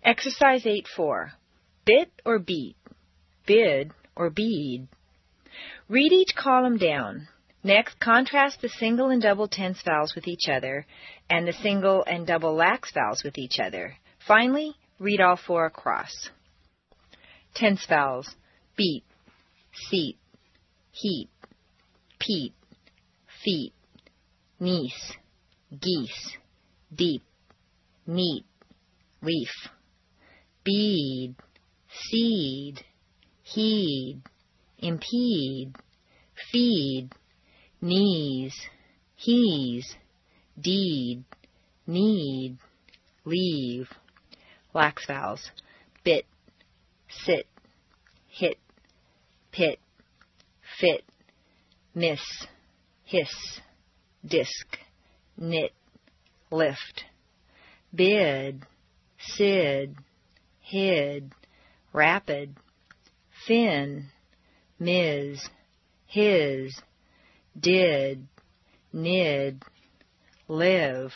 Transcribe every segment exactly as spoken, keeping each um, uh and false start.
Exercise eight four. Bit or beat? Bid or bead? Read each column down. Next, contrast the single and double tense vowels with each other and the single and double lax vowels with each other. Finally, read all four across. Tense vowels: beat, seat, heat, peat, feet, niece, geese, deep, neat, leaf. Bead, seed, heed, impede, feed, knees, he's, deed, need, leave. Lax vowels: bit, sit, hit, pit, fit, miss, hiss, disc, knit, lift. Bid, sid, hid, rapid, fin, mis, his, did, nid, live.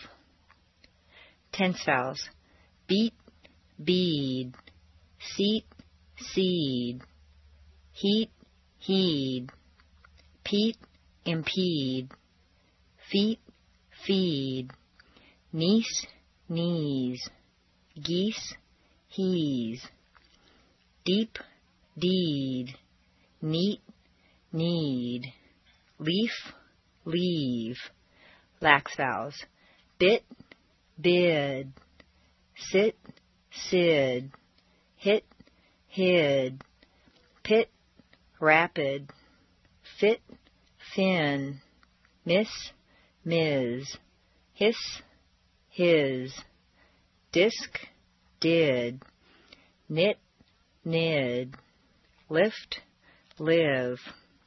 Tense vowels: beat, bead, seat, seed, heat, heed, peat, impede, feet, feed, niece, knees, geese, he's, deep, deed, neat, need, leaf, leave. Lax vowels: bit, bid, sit, sid, hit, hid, pit, rapid, fit, fin, miss, mis, hiss, his, disc, did, knit, nid, lift, live.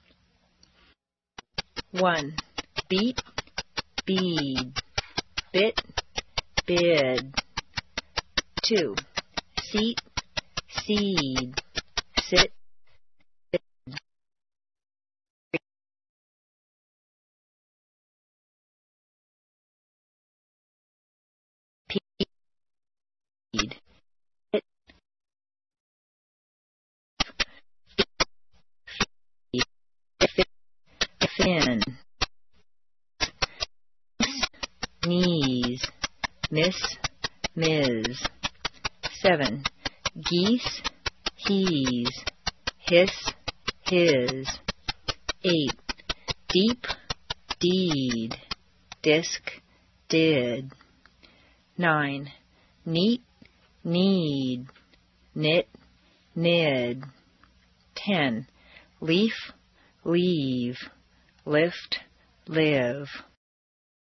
one. Beat, bead, bit, bid. two. Seat, seed, sit, peed, hit, fin, knees, miss, mis. seven. Geese, he's, hiss, his. eight. Deep, deed, disc, did. nine. Neat, need, knit, nid. ten. Leaf, leave, lift, live.